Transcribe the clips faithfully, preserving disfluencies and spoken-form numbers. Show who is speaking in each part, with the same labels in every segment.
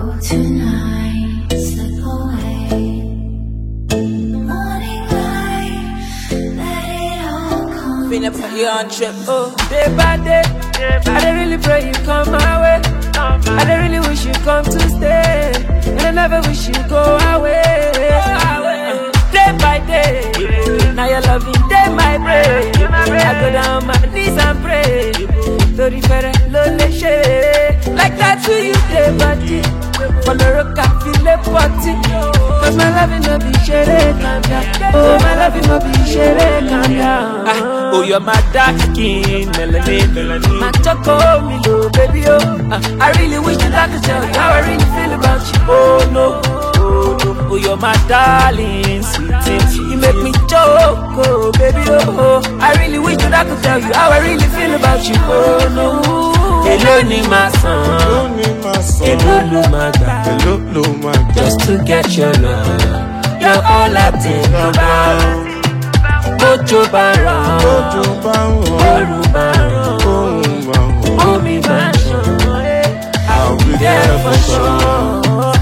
Speaker 1: Tonight, slip away. Morning light, let it all come.
Speaker 2: Finna put you on trip, oh. Day by day, I don't really pray you come my way. I don't really wish you come to stay, and I never wish you go away. Day by day, now you're loving day my brain. I go down my knees and pray. Tori fere lole share, like that to you day by day. For the rock I feel a party, cause my loving no be shere calm down. Oh my loving no be shere calm down. Ah, oh you're my dark skin melanin, melanin. My choco milo baby oh. Ah, I really wish that I could tell you how I really feel about you. Oh no, oh no, oh you're my darling sweetie. You make me choke, oh baby oh. I really wish that I could tell you how I really feel about you. Oh no. Hello ni my son, hello lo my God, hello lo my God. Just to get your love, you're all I think about. Mojo baron, mojo baron, oru baron, omi baron. I'll be there for sure.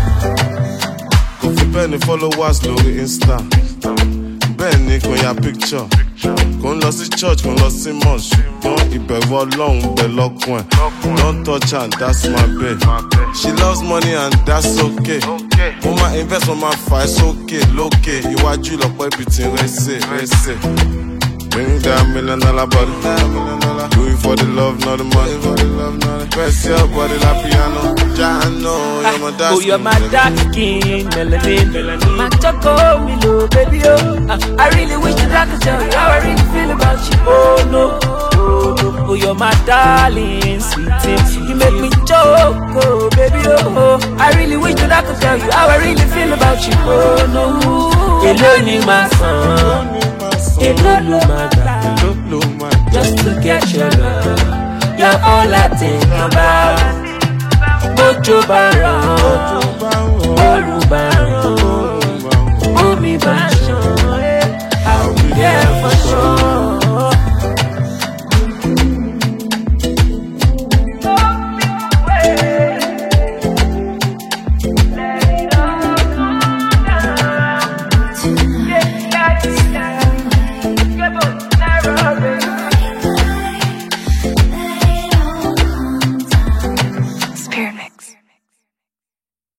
Speaker 3: If you penny followers, no Insta. Benny con ya picture. Con lọ sí church, con lọ sí mosque. Don't ìbẹ̀rù Ọlọ́run bẹ̀ lọ́kùn ẹ̀. Don't touch her, that's my babe. She loves money and that's okay. Mo ma invest, mo ma fà it's okay. Lókè, iwájú lọ́pọ̀ ibi tí ń rẹ́sẹ̀, rẹ́sẹ̀. Bring that million dollar body. Do it for the love, not the money. Press your body like piano. Ja, I know you're my dark
Speaker 2: skin. Oh, you're my dark skin, melanin, melanin. My choco, milo, baby, oh. Uh, I really wish that I could tell you how I really feel about you. Oh, no. Oh, no. Oh, you're my darling, sweetie. You make me choke, oh, baby, oh. I really wish that I could tell you how I really feel about you. Oh, no. Hello, ni my son. Hello, lo my God. Just to get your love, you're all I think about. Mojo baron.